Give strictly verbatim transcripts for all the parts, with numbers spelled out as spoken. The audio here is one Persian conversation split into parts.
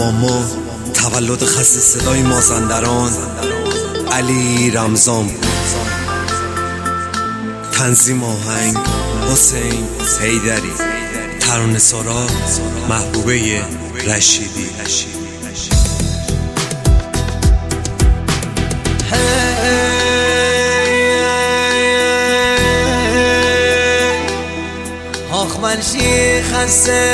با ما تولد خسته صدای مازندران علی رمضان بود. تنظیم آهنگ حسین حیدری، ترانه سرا محبوبه رشیدی. آخ من شی خسته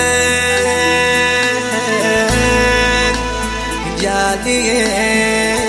جادیه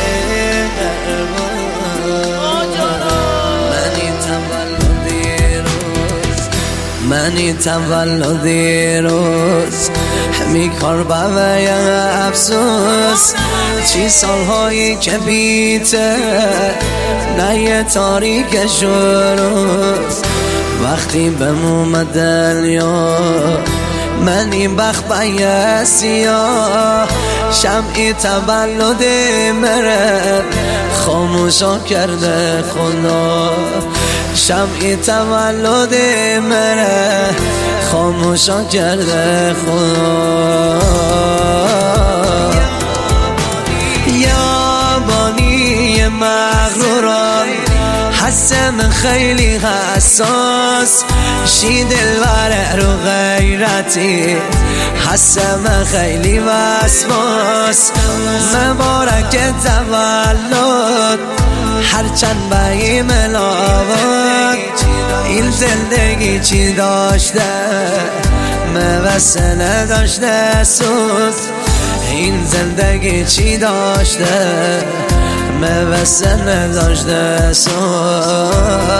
منی تولدی روز همی کار باوی افسوس چی سالهایی که بیته نه یه تاریک شروز وقتی بموم دنیا منی بخت بایه سیاه شمعی تولد مره خاموشا کرده خدا شمعی تولد مره خاموشا کرده خدا یا بانی مغروران حسم خیلی حساس شی دلبر رو غیرتی حسم خیلی وسواس مبارک تولد هرچند بایی ملاوات این زندگی چی داشته موسه نداشته سوز این زندگی چی داشته موسه نداشته سوز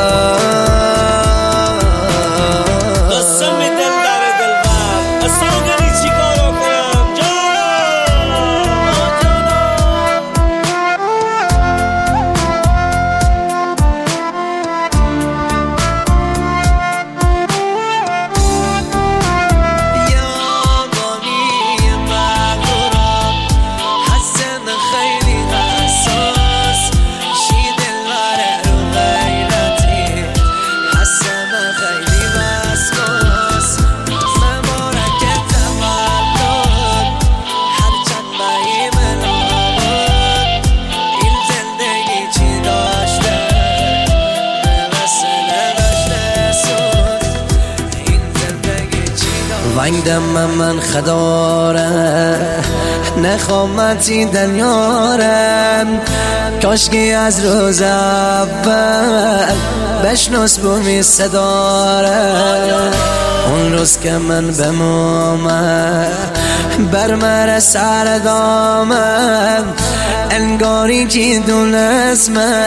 وندم من خداره نخوامتی دنیارم کاشکی از روز اول بشنس بومی صداره اون روز که من بمومم برمر سر دامم انگاری که دونست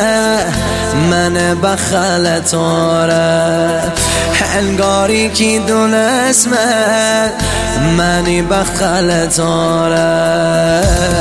من بخل تاره انگاری که دونست منی بخل تاره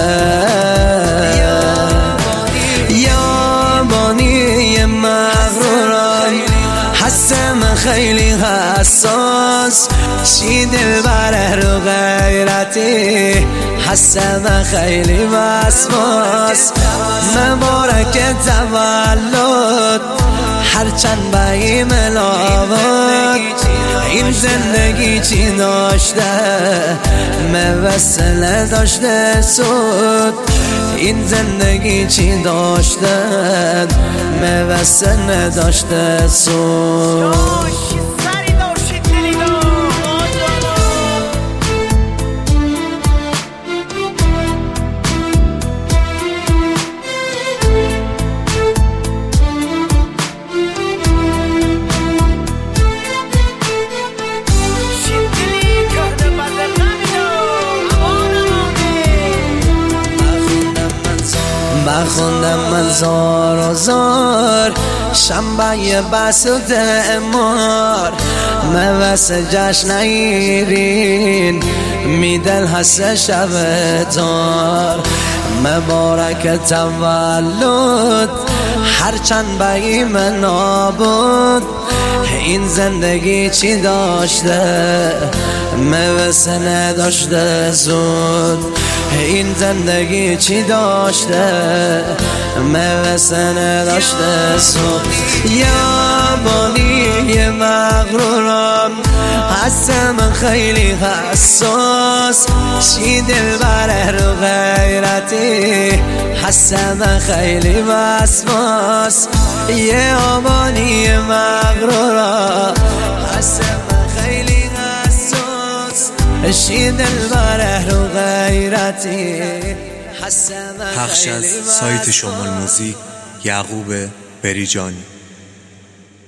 یا بانی مغروران حسم خیلی حساس شی دلبر رو غیرتی حسم خیلی وسواس مبارک تولد هرچند بایی ملاوات این زندگی چی داشته موسه نداشته سود این زندگی چی داشته موسه نداشته سود بخوندم من زار و زار شنبه بسوت امار موس جشن ایرین میدل حس شب دار مبارک تولد هرچند بایی من نابود این زندگی چی داشته موسه نداشته زود این زندگی چی داشته موسه نداشته زود یا آبانی مغرورم، هستم خیلی حساس، شی دل بره رو غیرتی، هستم خیلی وسواس. یه آبانی مغرورم، هستم خیلی حساس، شی دل بره رو غیرتی، هستم پخش از سایت شمال موزیک یعقوب بریجانی.